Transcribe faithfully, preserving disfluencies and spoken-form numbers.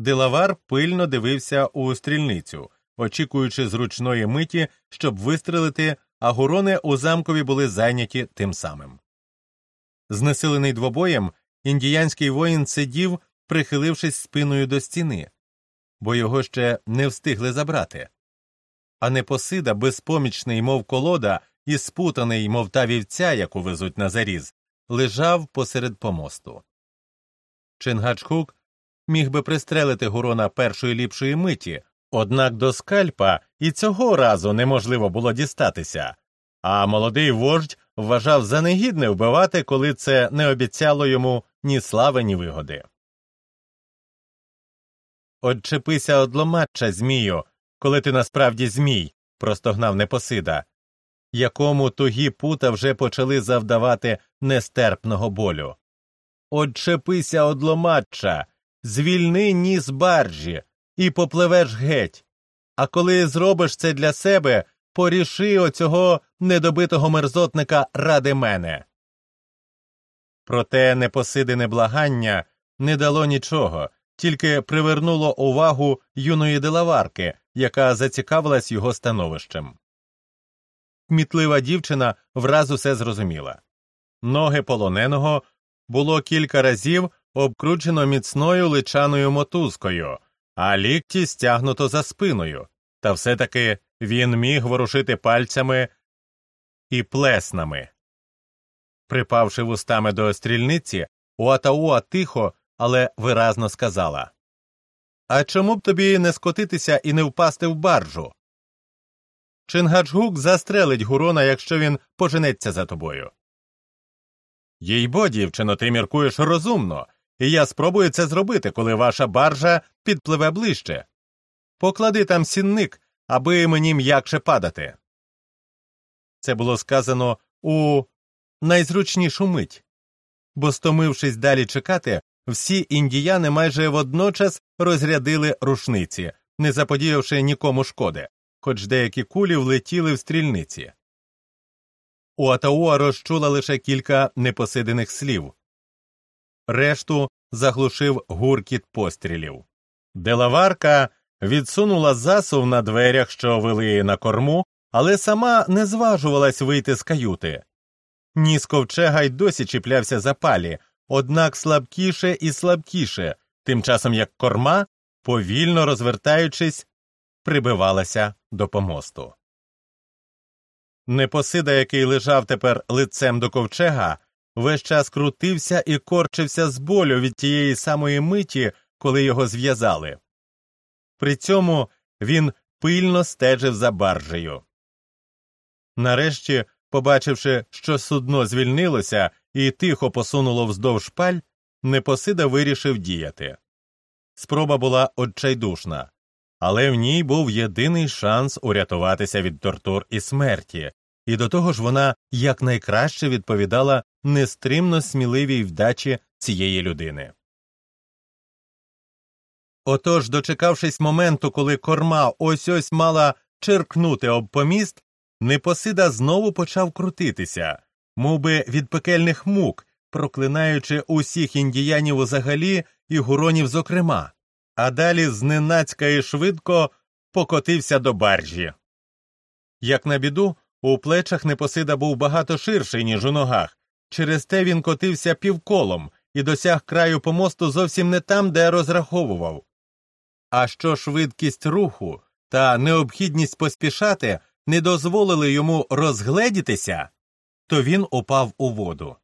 Делавар пильно дивився у стрільницю, очікуючи зручної миті, щоб вистрелити, а гурони у замкові були зайняті тим самим. Знесилений двобоєм, індіянський воїн сидів, прихилившись спиною до стіни, бо його ще не встигли забрати. А Непосида, безпомічний, мов колода, і спутаний, мов та вівця, яку везуть на заріз, лежав посеред помосту. Чингачгук міг би пристрелити Гурона першої ліпшої миті, однак до скальпа і цього разу неможливо було дістатися, а молодий вождь вважав за негідне вбивати, коли це не обіцяло йому ні слави, ні вигоди. «Отчепися од ломачча, змію, коли ти насправді змій», – простогнав Непосида, якому тугі пута вже почали завдавати нестерпного болю. «Отчепися од ломачча, звільни ніс баржі і попливеш геть, а коли зробиш це для себе, поріши оцього недобитого мерзотника ради мене». Проте Непосидине благання не дало нічого, тільки привернуло увагу юної делаварки, яка зацікавилась його становищем. Кмітлива дівчина враз усе зрозуміла. Ноги полоненого було кілька разів обкручено міцною личаною мотузкою, а лікті стягнуто за спиною, та все-таки він міг ворушити пальцями і плеснами. Припавши вустами до стрільниці, Уатауа тихо, але виразно сказала: «А чому б тобі не скотитися і не впасти в баржу? Чингачгук застрелить Гурона, якщо він поженеться за тобою». «Їй-бо, дівчино, ти міркуєш розумно, і я спробую це зробити, коли ваша баржа підпливе ближче. Поклади там сінник, аби мені м'якше падати». Це було сказано у найзручнішу мить, бо, стомившись далі чекати, всі індіяни майже водночас розрядили рушниці, не заподіявши нікому шкоди, хоч деякі кулі влетіли в стрільниці. Уатауа розчула лише кілька непосидених слів. Решту заглушив гуркіт пострілів. Делаварка відсунула засув на дверях, що вели на корму, але сама не зважувалась вийти з каюти. Ніс ковчега й досі чіплявся за палі, однак слабкіше і слабкіше, тим часом як корма, повільно розвертаючись, прибивалася до помосту. Непосида, який лежав тепер лицем до ковчега, весь час крутився і корчився з болю від тієї самої миті, коли його зв'язали. При цьому він пильно стежив за баржею. Нарешті, побачивши, що судно звільнилося і тихо посунуло вздовж паль, Непосида вирішив діяти. Спроба була odчайдушна, але в ній був єдиний шанс урятуватися від тортур і смерті, і до того ж вона якнайкраще відповідала нестримно сміливій вдачі цієї людини. Отож, дочекавшись моменту, коли корма ось-ось мала черкнути об поміст, Непосида знову почав крутитися, мовби від пекельних мук, проклинаючи усіх індіянів узагалі і гуронів зокрема, а далі зненацька і швидко покотився до баржі. Як на біду, у плечах Непосида був багато ширший, ніж у ногах, через те він котився півколом і досяг краю помосту зовсім не там, де розраховував. А що швидкість руху та необхідність поспішати не дозволили йому розгледітися, то він упав у воду.